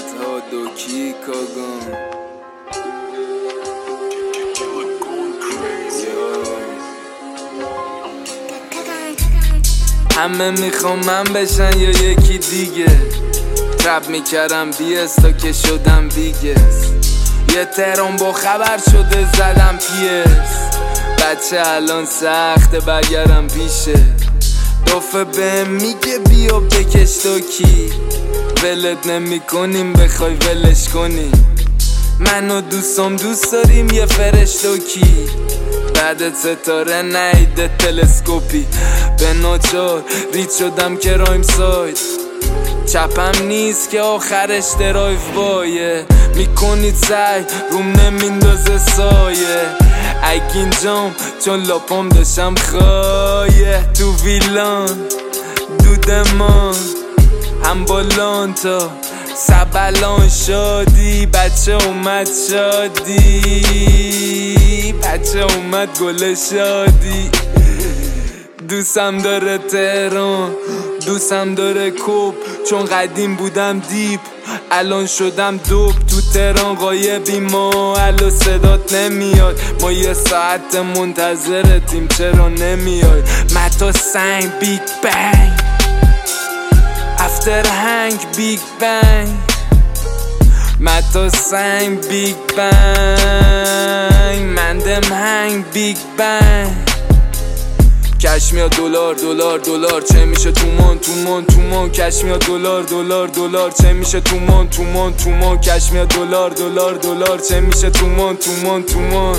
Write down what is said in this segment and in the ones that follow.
بعدها دوکی کاگان همه میخوام من بشن یا یکی دیگه ترپ میکردم بیس تا که شدم بیگس یه تهران با خبر شده زدم پیس بچه الان سخته برگردم پیشه دافه به میگه بیا بکش دوکی ولت نمی کنیم بخوای ولش کنیم من و دوستم دوست داریم یه فرش دوکی بعد ستاره نیده تلسکوپی به ناچار رید شدم که رایم ساید چپم نیست که آخرش درایو بایه میکنید سعی روم نمیندازه سایه اگین جام چون لاپام داشتم خایه تو ویلان دودمان هم بالان تا سبلان شادی بچه اومد شادی بچه اومد گل شادی دوستم داره تهران دوستم داره کوب چون قدیم بودم دیپ الان شدم دوب تو تهران غایبی ما الو صدات نمیاد ما یه ساعت منتظرتیم چرا نمیای متا سنگ بیگ بنگ افتر هنگ بیگ بنگ متا سنگ بیگ بنگ مندم هنگ بیگ بنگ کش میاد دلار دلار دلار چه میشه تومان تومان تومان کش میاد دلار دلار دلار چه میشه تومان تومان تومان کش میاد دلار دلار دلار چه میشه تومان تومان تومان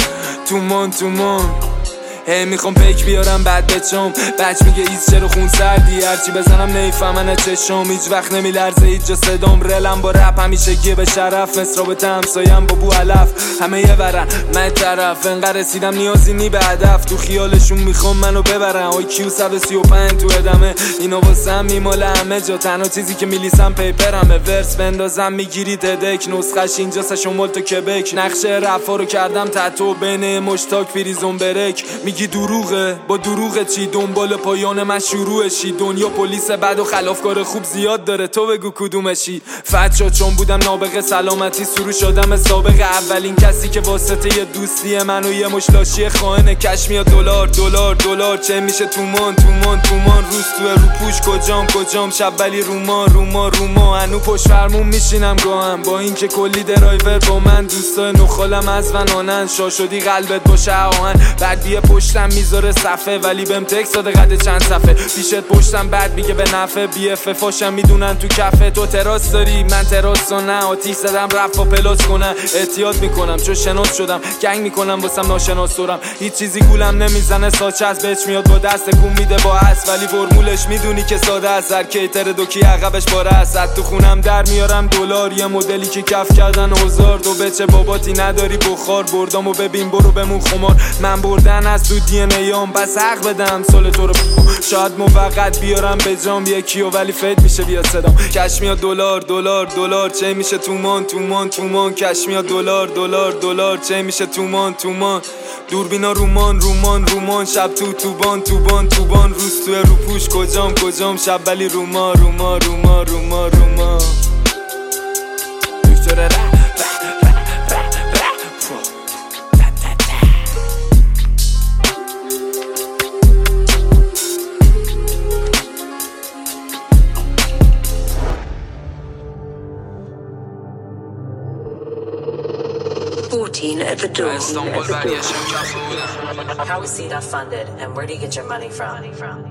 تومان تومان هی میخوام پیک بیارم بعد بچم بچ میگه ایز چرا خون سردی هرچی بزنم نیفهمن چشم هیچ وقت نمیلرزه هیچ جا صدام رلم با رپ همیشه گیه به شرف مصرابت همسایم با بو علف همه یه برن من طرف انقدر رسیدم نیازی نی به هدف تو خیالشون میخوام منو ببرن آی کیو 135 تو ادمه اینا واسم میماله همه جا تنها چیزی که میلیسم پیپرمه ورس بندازم میگیری تدک نسخش اینجا شمال تو کبک نقشه رفا رو کردم تتو بین مشتاک پریزون برک میگی دروغه با دروغه چی دنبال پایان من شروعشی دنیا پلیس بد و خلافکار خوب زیاد داره تو بگو کدومشی فتشا چون بودم نابغه سلامتی سرو شدم سابق اولین کسی که واسطه یه دوستی من و یه مشلاشی خائن کش میاد دلار دلار دلار چه میشه تومان تومان تومان روز تو رو پوش کجام کجام شب ولی روما روما روما هنو پشت فرمون میشینم گاهم با اینکه کلی درایور با من دوستای نخالم از ونانن شا شدی قلبت باشه آهن بعد بیه پشتم میذاره صفه ولی بهم تکس داده قد چند صفه پیشت پشتم بعد میگه به نفع بی اف فاشم میدونن تو کفه تو تراس داری من تراس و نه آتیش زدم رفت و پلاس کنن احتیاط میکنم چون شناس شدم گنگ میکنم واسم ناشناس دارم هیچ چیزی گولم نمیزنه ساچه از بچ میاد با دست کون میده با هست ولی فرمولش میدونی که ساده است هر کیتر دوکی عقبش باره است تو خونم در میارم دلار یه مدلی که کف کردن هزار تو بچه باباتی نداری بخار بردامو ببین برو بمون خمار من بردن از تو دی ان ایام بس حق بدم سال تو رو شاید موقت بیارم به جام یکیو ولی فید میشه بیا صدام کش میاد دلار دلار دلار چه میشه تومان تومان تومان کش میاد دلار دلار دلار چه میشه تومان تومان دوربینا رومان رومان رومان شب تو توبان توبان توبان روز تو رو پوش کجام کجام شب ولی روما روما روما روما روما دکتر رپ 14 at the door. How was CDOT funded and where do you get your money from?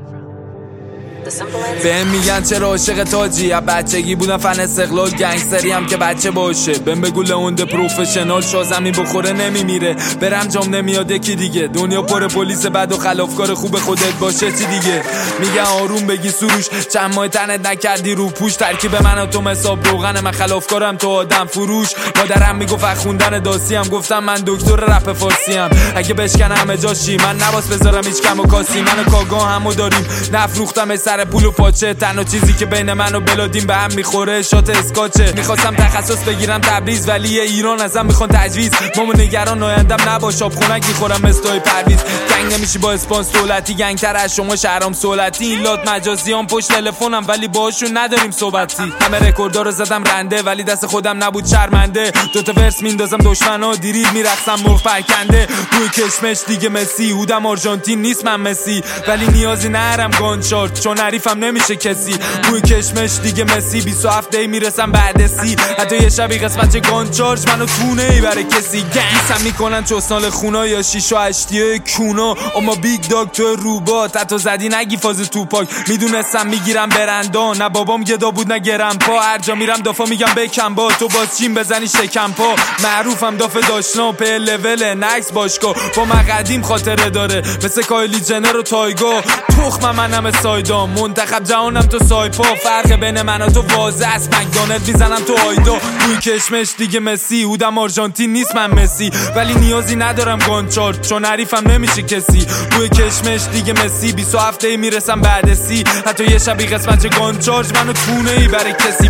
بهم میگن چرا عاشق تاجی از بچگی بودم فن استقلال گنگستری هم که بچه باشه بهم بگو لئوند پروفشنال شا زمین بخوره نمیمیره برم جام نمیاد یکی دیگه دنیا پر پلیس بد و خلافکار خوب خودت باشه چی دیگه میگن آروم بگی سروش چند ماه تنت نکردی رو پوش ترکیب من و تو حساب روغن من خلافکارم تو آدم فروش مادرم میگفت خوندن داسی هم گفتم من دکتر رپ فارسی ام اگه بشکنم همه جاشی من نباس بذارم هیچ کم و کاسی من و کاگا همو داریم نفروختم سر پول و پاچه، تنها چیزی که بین من و بلادین به هم میخوره شات اسکاچه. میخواستم تخصص بگیرم تبریز ولی ایران ازم میخوان تجویز. مامو نگران آیندم نباش، آب خنک میخورم مثل پرویز. گنگ نمیشی با اسپانس دولتی، گنگتر از شما شهرام سولتی. این لات مجازیام پشت تلفنم ولی باهاشون نداریم صحبتی. همه رکوردا رو زدم رنده ولی دست خودم نبود شرمنده. دوتا ورس میندازم دشمنا دیریل میرقصم مرغ پرکنده. بوی کشمش دیگه مسی، هودم آرژانتین نیست من مسی ولی نیازی نرم گانچارت چون حریفم نمیشه کسی. بوی کشمش دیگه مسی 27 دی میرسم بعد سی. حتی یه شبی قسمت گانچارج منو تونه ای برای کسی. گنگسم میکنن چوسنال خونا یا شیش و هشتیه کونا. اما بیگ داگ تو روبات حتی زدی نگی فاز توپاک. میدونستم میگیرم برندا، نه بابام گدا بود نه گرم پا. هر جا میرم دافا میگم بکن با تو باز چین بزنی شکم پا. معروفم دافه داشنا په لول نکس باشگاه. با من قدیم خاطره داره مثل کایلی جنر و تایگا. تخمم منم سایدا، منتخب جهانم تو سایپا. فرق بین من و تو واضح است، مکدونالد میزنم تو آیدا. بوی کشمش دیگه مسی، هودم آرژانتین نیست من مسی ولی نیازی ندارم گانچارت چون حریفم نمیشه کسی. بوی کشمش دیگه مسی 27 دی میرسم بعد سی. حتی یه شبی قسمت گانچارج منو تونه ای برای کسی.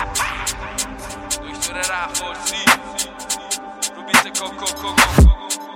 دکتر رفارسی رو بیت کوکو